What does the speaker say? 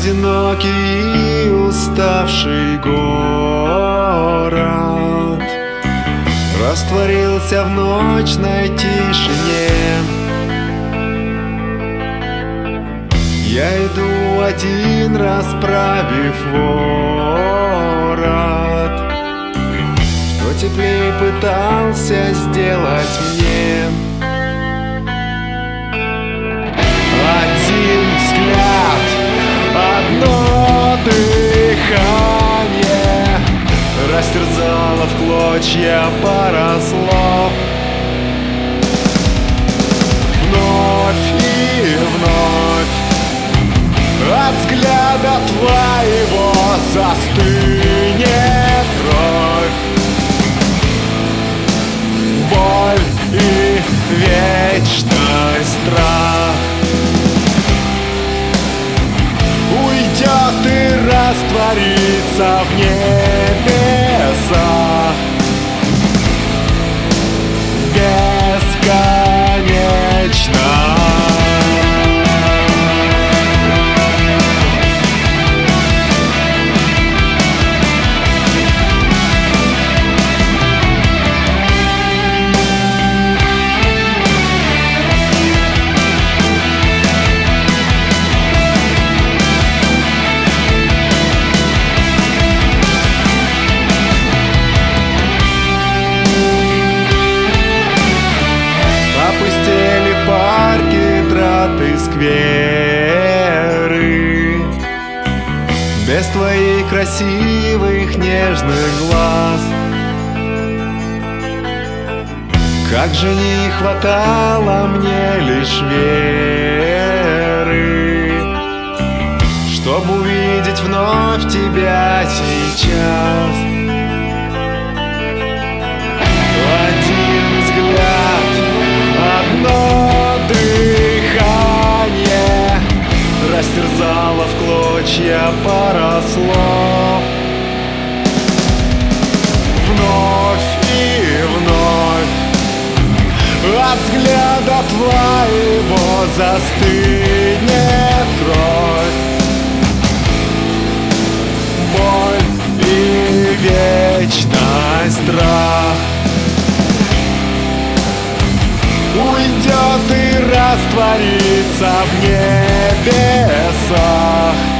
Одинокий и уставший город растворился в ночной тишине. Я иду один, расправив ворот, что теплее пытался сделать мне. Один взгляд, одно дыхание растерзало в клочья пара слов. Вновь и вновь от взгляда твоего застынет кровь. Боль и вечный страх уйдет и растворится в небесах. Бесконечно. И скверы без твоих красивых нежных глаз. Как же не хватало мне лишь веры, чтобы увидеть вновь тебя сейчас. Один взгляд, одно дыхание растерзало в клочья пара слов. Вновь и вновь от взгляда твоего застынет кровь. Боль и вечный страх уйдет и растворится в небесах.